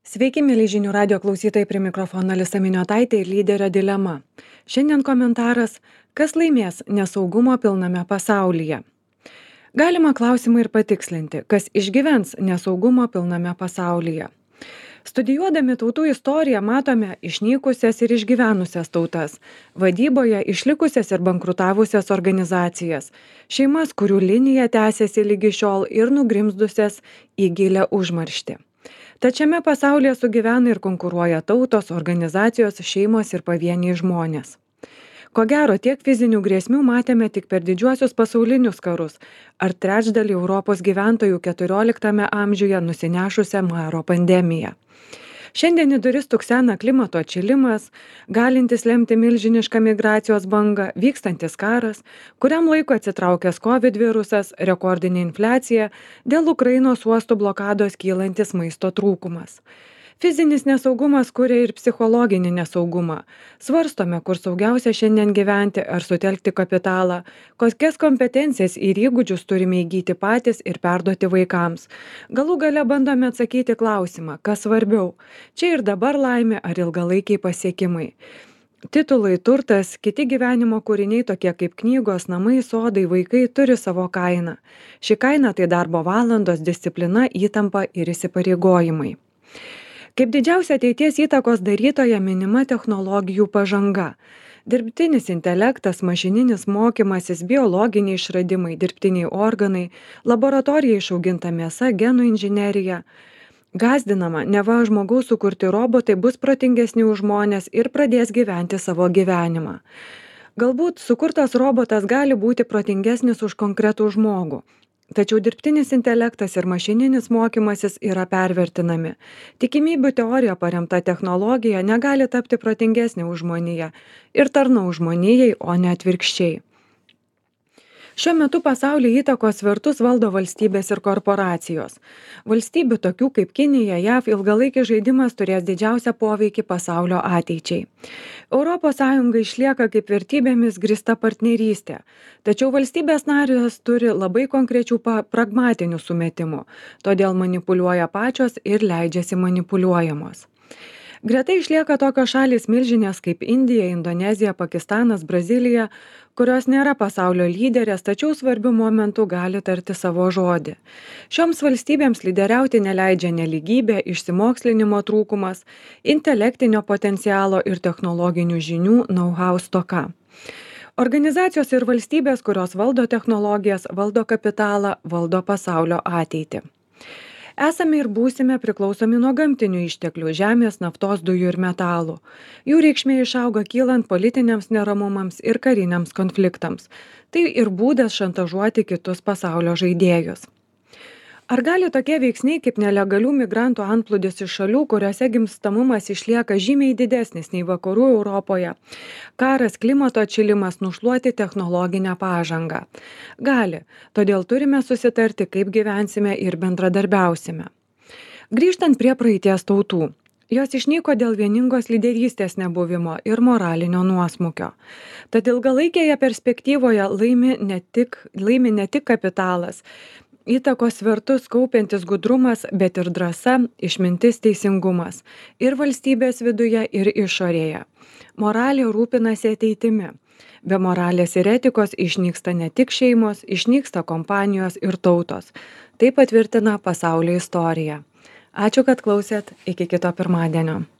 Sveiki, mėly žinių radio klausytojai, prie mikrofono Alisa Miniotaitė ir lyderio dilema. Šiandien komentaras, kas laimės nesaugumo pilname pasaulyje. Galima klausimą ir patikslinti, kas išgyvens nesaugumo pilname pasaulyje. Studijuodami tautų istoriją matome išnykusias ir išgyvenusias tautas, vadyboje išlikusias ir bankrutavusias organizacijas, šeimas, kurių linija tęsiasi lygi šiol ir nugrimzdusias į gilę užmarštį. Tačiame pasaulyje sugyvena ir konkuruoja tautos, organizacijos, šeimos ir pavieniai žmonės. Ko gero, tiek fizinių grėsmių matėme tik per didžiuosius pasaulinius karus ar trečdalį Europos gyventojų 14 amžiuje nusinešusią maro pandemiją. Šiandien į duris tuksena klimato atšilimas, galintis lemti milžinišką migracijos bangą, vykstantis karas, kuriam laiko atsitraukęs COVID virusas, rekordinė infliacija, dėl Ukrainos uostų blokados kylantis maisto trūkumas. Fizinis nesaugumas kuria ir psichologinį nesaugumą. Svarstome, kur saugiausia šiandien gyventi ar sutelkti kapitalą, kokias kompetencijas ir įgūdžius turime įgyti patys ir perduoti vaikams. Galų gale bandome atsakyti klausimą, kas svarbiau - čia ir dabar laimė ar ilgalaikiai pasiekimai. Titulai, turtas, kiti gyvenimo kūriniai tokie kaip knygos, namai, sodai, vaikai turi savo kainą. Ši kaina tai darbo valandos, disciplina, įtampa ir įsipareigojimai. Kaip didžiausia ateities įtakos darytoja minima technologijų pažanga. Dirbtinis intelektas, mašininis mokymasis, biologiniai išradimai, dirbtiniai organai, laboratorija išauginta mėsa, genų inžinerija. Gąsdinama, neva žmogaus sukurti robotai bus protingesni už žmones ir pradės gyventi savo gyvenimą. Galbūt sukurtas robotas gali būti protingesnis už konkretų žmogų. Tačiau dirbtinis intelektas ir mašininis mokymasis yra pervertinami. Tikimybių teorija paremta technologija negali tapti protingesnė už žmoniją ir tarnaus žmonijai, o ne atvirkščiai. Šiuo metu pasaulyje įtakos svertus valdo valstybės ir korporacijos. Valstybių tokių kaip Kinija, JAV ilgalaikis žaidimas turės didžiausią poveikį pasaulio ateičiai. ES išlieka kaip vertybėmis grįsta partnerystė, tačiau valstybės narės turi labai konkrečių pragmatinių sumetimų, todėl manipuliuoja pačios ir leidžiasi manipuliuojamos. Greta išlieka tokios šalys milžinės kaip Indija, Indonezija, Pakistanas, Brazilija, kurios nėra pasaulio lyderės, tačiau svarbiu momentu gali tarti savo žodį. Šioms valstybėms lyderiauti neleidžia nelygybė, išsimokslinimo trūkumas, intelektinio potencialo ir technologinių žinių know-how stoka. Organizacijos ir valstybės, kurios valdo technologijas, valdo kapitalą, valdo pasaulio ateitį. Esame ir būsime priklausomi nuo gamtinių išteklių - žemės, naftos, dujų ir metalų. Jų reikšmė išauga kylant politiniams neramumams ir kariniams konfliktams. Tai ir būdas šantažuoti kitus pasaulio žaidėjus. Ar gali tokie veiksniai kaip nelegalių migrantų antplūdis iš šalių, kuriuose gimstamumas išlieka žymiai didesnis nei vakarų Europoje, karas, klimato atšilimas nušluoti technologinę pažangą? Gali, todėl turime susitarti, kaip gyvensime ir bendradarbiausime. Grįžtant prie praeities tautų. Jos išnyko dėl vieningos lyderystės nebuvimo ir moralinio nuosmukio. Tad ilgalaikėje perspektyvoje laimi ne tik kapitalas, įtakos svertus kaupiantis gudrumas, bet ir drąsa, išmintis, teisingumas ir valstybės viduje, ir išorėje. Moralė rūpinasi ateitimi. Be moralės ir etikos išnyksta ne tik šeimos, išnyksta kompanijos ir tautos. Tai patvirtina pasaulio istorija. Ačiū, kad klausėt. Iki kito pirmadienio.